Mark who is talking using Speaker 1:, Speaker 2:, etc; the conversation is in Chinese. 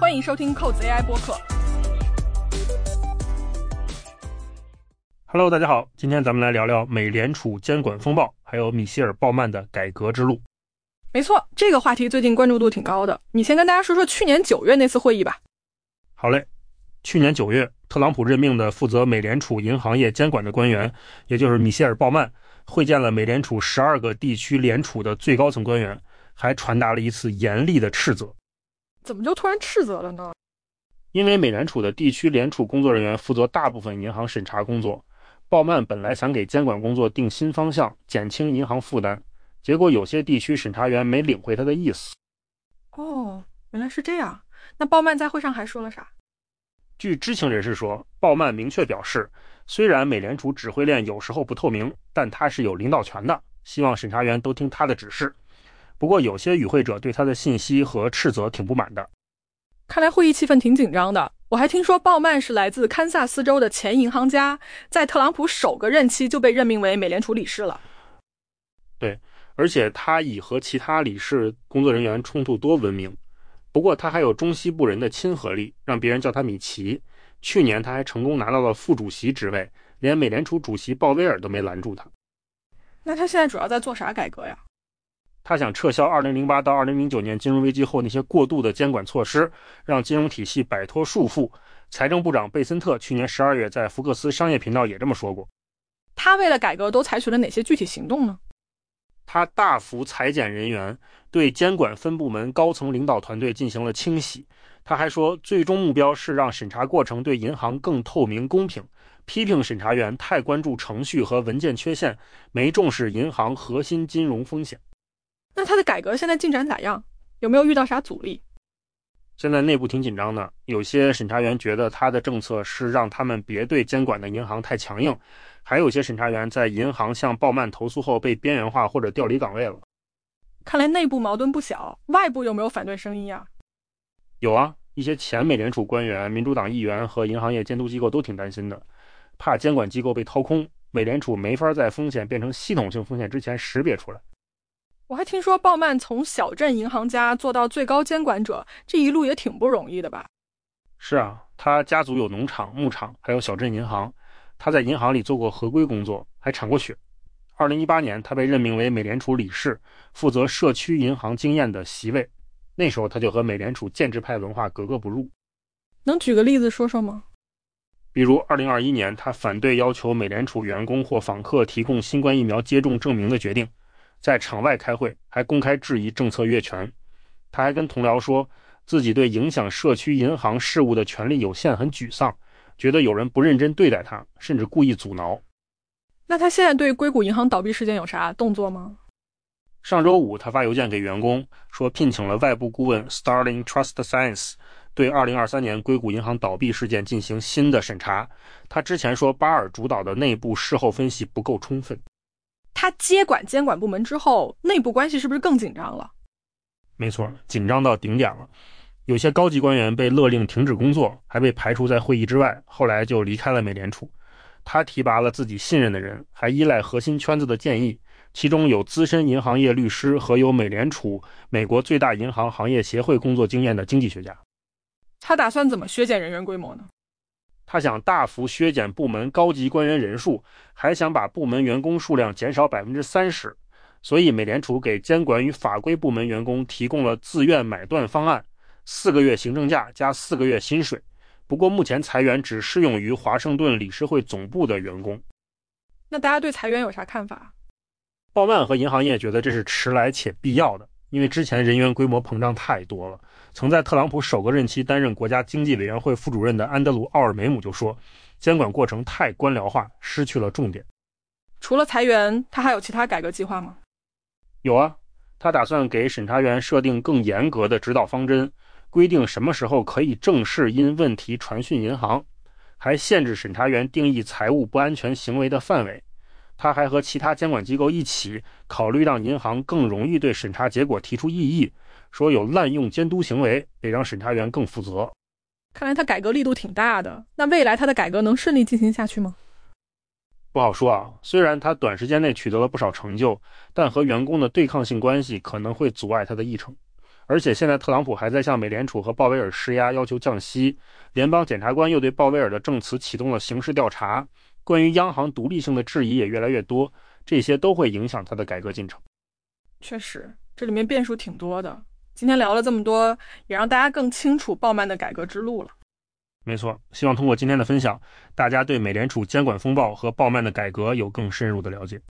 Speaker 1: 欢迎收听扣子 AI 播客。
Speaker 2: Hello， 大家好，今天咱们来聊聊美联储监管风暴，还有米歇尔·鲍曼的改革之路。
Speaker 1: 没错，这个话题最近关注度挺高的。你先跟大家说说去年9月那次会议吧。
Speaker 2: 好嘞，去年9月，特朗普任命的负责美联储银行业监管的官员，也就是米歇尔·鲍曼，会见了美联储12个地区联储的最高层官员，还传达了一次严厉的斥责。
Speaker 1: 怎么就突然斥责了呢？
Speaker 2: 因为美联储的地区联储工作人员负责大部分银行审查工作，鲍曼本来想给监管工作定新方向，减轻银行负担，结果有些地区审查员没领会他的意思。
Speaker 1: 哦，原来是这样。那鲍曼在会上还说了啥？
Speaker 2: 据知情人士说，鲍曼明确表示，虽然美联储指挥链有时候不透明，但他是有领导权的，希望审查员都听他的指示。不过有些与会者对他的信息和斥责挺不满的。
Speaker 1: 看来会议气氛挺紧张的。我还听说鲍曼是来自堪萨斯州的前银行家，在特朗普首个任期就被任命为美联储理事了。
Speaker 2: 对，而且他以和其他理事工作人员冲突多闻名。不过他还有中西部人的亲和力，让别人叫他米奇。去年他还成功拿到了副主席职位，连美联储主席鲍威尔都没拦住他。
Speaker 1: 那他现在主要在做啥改革呀？
Speaker 2: 他想撤销2008到2009年金融危机后那些过度的监管措施，让金融体系摆脱束缚。财政部长贝森特去年12月在福克斯商业频道也这么说过。
Speaker 1: 他为了改革都采取了哪些具体行动呢？
Speaker 2: 他大幅裁减人员，对监管分部门高层领导团队进行了清洗。他还说，最终目标是让审查过程对银行更透明公平，批评审查员太关注程序和文件缺陷，没重视银行核心金融风险。
Speaker 1: 那他的改革现在进展咋样？有没有遇到啥阻力？
Speaker 2: 现在内部挺紧张的，有些审查员觉得他的政策是让他们别对监管的银行太强硬，还有些审查员在银行向鲍曼投诉后被边缘化或者调离岗位了。
Speaker 1: 看来内部矛盾不小，外部有没有反对声音呀？
Speaker 2: 有啊，一些前美联储官员、民主党议员和银行业监督机构都挺担心的，怕监管机构被掏空，美联储没法在风险变成系统性风险之前识别出来。
Speaker 1: 我还听说鲍曼从小镇银行家做到最高监管者，这一路也挺不容易的吧？
Speaker 2: 是啊，他家族有农场、牧场，还有小镇银行。他在银行里做过合规工作，还铲过雪。2018年，他被任命为美联储理事，负责社区银行经验的席位。那时候他就和美联储建制派文化格格不入。
Speaker 1: 能举个例子说说吗？
Speaker 2: 比如2021年，他反对要求美联储员工或访客提供新冠疫苗接种证明的决定，在场外开会还公开质疑政策越权。他还跟同僚说自己对影响社区银行事务的权力有限很沮丧，觉得有人不认真对待他，甚至故意阻挠。
Speaker 1: 那他现在对硅谷银行倒闭事件有啥动作吗？
Speaker 2: 上周五他发邮件给员工说，聘请了外部顾问 Starling Trust Science 对2023年硅谷银行倒闭事件进行新的审查。他之前说巴尔主导的内部事后分析不够充分。
Speaker 1: 他接管监管部门之后，内部关系是不是更紧张了？
Speaker 2: 没错，紧张到顶点了。有些高级官员被勒令停止工作，还被排除在会议之外，后来就离开了美联储。他提拔了自己信任的人，还依赖核心圈子的建议，其中有资深银行业律师和有美联储美国最大银行行业协会工作经验的经济学家。
Speaker 1: 他打算怎么削减人员规模呢？
Speaker 2: 他想大幅削减部门高级官员人数，还想把部门员工数量减少 30%。所以美联储给监管与法规部门员工提供了自愿买断方案，4个月行政假加4个月薪水。不过目前裁员只适用于华盛顿理事会总部的员工。
Speaker 1: 那大家对裁员有啥看法？
Speaker 2: 鲍曼和银行业觉得这是迟来且必要的，因为之前人员规模膨胀太多了。曾在特朗普首个任期担任国家经济委员会副主任的安德鲁·奥尔梅姆就说，监管过程太官僚化，失去了重点。
Speaker 1: 除了裁员，他还有其他改革计划吗？
Speaker 2: 有啊，他打算给审查员设定更严格的指导方针，规定什么时候可以正式因问题传讯银行，还限制审查员定义财务不安全行为的范围。他还和其他监管机构一起考虑让银行更容易对审查结果提出异议，说有滥用监督行为，得让审查员更负责。
Speaker 1: 看来他改革力度挺大的，那未来他的改革能顺利进行下去吗？
Speaker 2: 不好说啊，虽然他短时间内取得了不少成就，但和员工的对抗性关系可能会阻碍他的议程。 而且现在特朗普还在向美联储和鲍威尔施压，要求降息，联邦检察官又对鲍威尔的证词启动了刑事调查，关于央行独立性的质疑也越来越多，这些都会影响他的改革进程。
Speaker 1: 确实，这里面变数挺多的。今天聊了这么多，也让大家更清楚鲍曼的改革之路了。
Speaker 2: 没错，希望通过今天的分享，大家对美联储监管风暴和鲍曼的改革有更深入的了解。